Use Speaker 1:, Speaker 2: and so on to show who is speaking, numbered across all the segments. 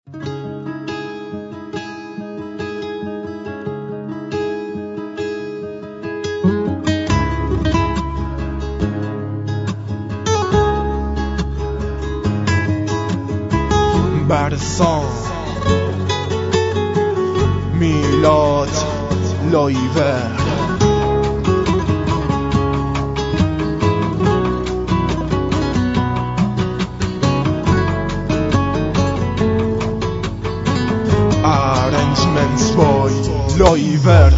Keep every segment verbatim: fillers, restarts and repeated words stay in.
Speaker 1: برسان میلاد لایور Arrangements by لایور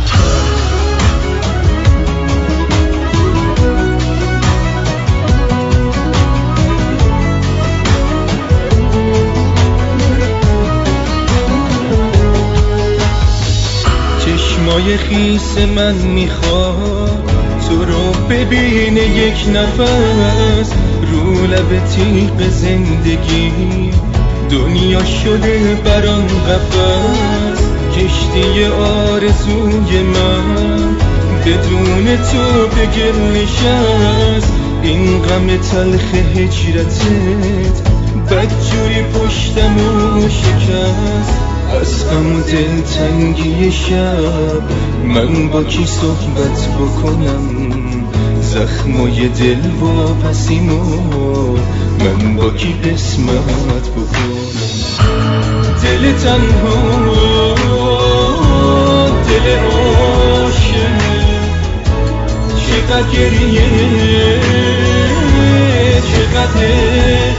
Speaker 2: چشمای خیس من میخواد تو رو ببینه یک نفس رو لب تیغ زندگی دنیا شده برام قفس کشتی آرزوی من بدون تو به گل نشست این غم تلخ هجرتت بدجوری پشتمو شکست از غم و دلتنگی شب من با کی صحبت بکنم زخمای دل واپسیمو من با کی قسمت بکنم دل تنها دل عاشق چقدر گریه چقدر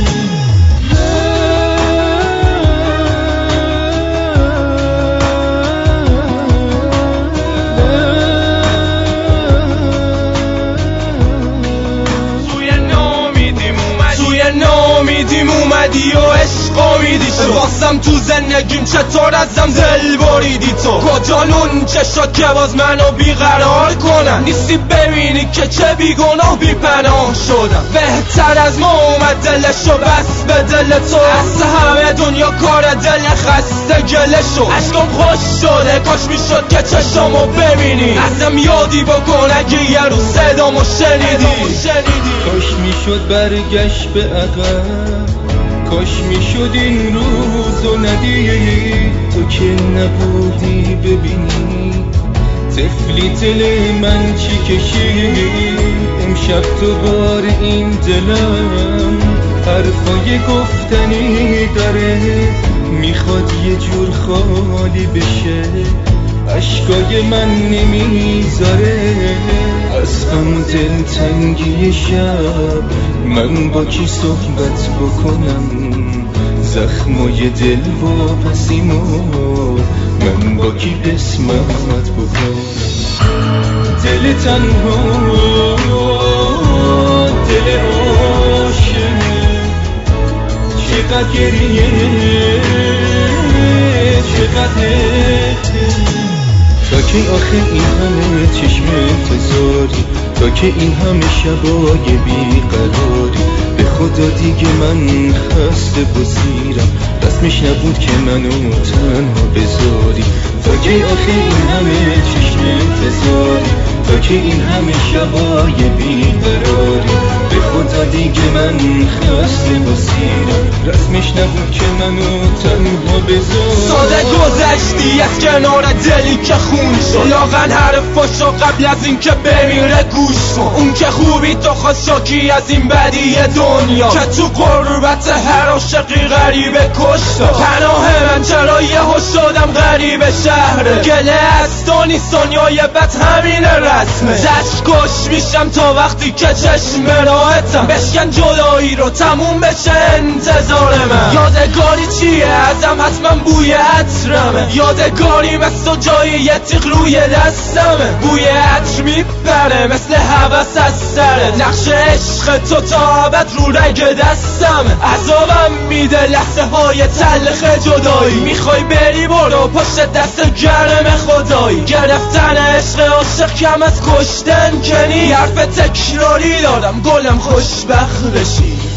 Speaker 2: نامیدیم اومدی و عشق امیدی شد واسم تو زندگیم چطور ازم دل بریدی تو کجالون چشات که باز منو بیقرار کنن نیستی ببینی که چه بیگناه بی پناه شدم بهتر از ما اومد دلشو بس به دل تو از همه دنیا کار دل خسته گله شد عشقم خوش شده کاش میشد که چشامو ببینی ازم یادی بکن اگه یه روز صدامو شنیدی کاش میشد برگشت به عقب کاش میشد این روزو ندیدی تو که نبودی ببینی طفلی دل من چی کشید امشب تو بار این دلم حرفای گفتنی داره میخواد یه جور خالی بشه اشکای من نمیذاره از غم دلتنگی شب من با کی صحبت بکنم زخمای دل واپسیمو من با کی قسمت بکنم دل تنها دل عاشق چقدر گریه چقدر تا که آخه این همه چشم انتظاری تا که این همه شبای بیقراری به خدا دیگه من خسته بزیرم رسمش نبود که منو تنها بذاری تا که آخه این همه چشم انتظاری تا که این همه شبای بیقراری به خدا دیگه من خسته بزیرم رسمش نبود که منو تنها بذاری
Speaker 3: ساده گذشتی از کنار دلی که خون شد لاغن حرفاشو قبل از این که بمیره گوش کن اون که خوبی تو خواست شاکی از این بدی دنیا که تو قربت هر عاشقی غریبه کشتا پناه من چرا یهو شدم غریب شهره گله از تو نیست دنیای بد همینه رسمه زشکش میشم تا وقتی که چشم راحتم بشکن جدایی رو تموم بشه انتظار من یادگاری چیه ازم حتما بوی عطرمه یادگاری مثل جایی یه تیغ روی دستمه بوی عطر میپره مثل هوس از سره نقش عشق تو تا ابد رو رگ دستمه عذابم میده لحظه های تلخ جدایی میخوای بری برو پشت دست گرم خدایی گرفتن عشق عاشق کم از کشتن کنی حرف تکراری دادم گلم خوشبخت بشی